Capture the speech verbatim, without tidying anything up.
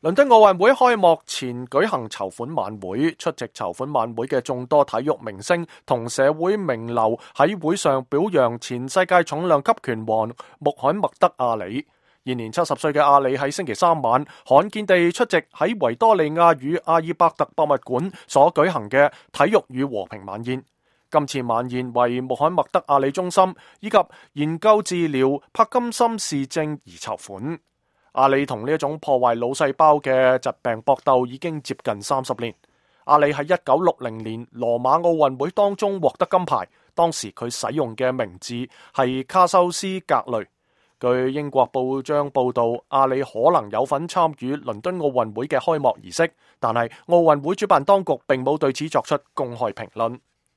倫敦奧運會開幕前舉行籌款晚會，出席籌款晚會嘅眾多體育明星同社會名流喺會上表揚前世界重量級拳王穆罕默德阿里。現年七十歲嘅阿里喺星期三晚罕見地出席喺維多利亞與阿爾伯特博物館所舉行嘅體育與和平晚宴。今次晚宴為穆罕默德阿里中心以及研究治療柏金森氏症而籌款。阿里同呢一種破壞腦細胞嘅疾病搏鬥已經接近三十年。阿里喺一九六零年羅馬奧運會當中獲得金牌，當時佢使用嘅名字係卡修斯格雷。據英國報章報道，阿里可能有份參與倫敦奧運會嘅開幕儀式，但係奧運會主辦當局並冇對此作出公開評論。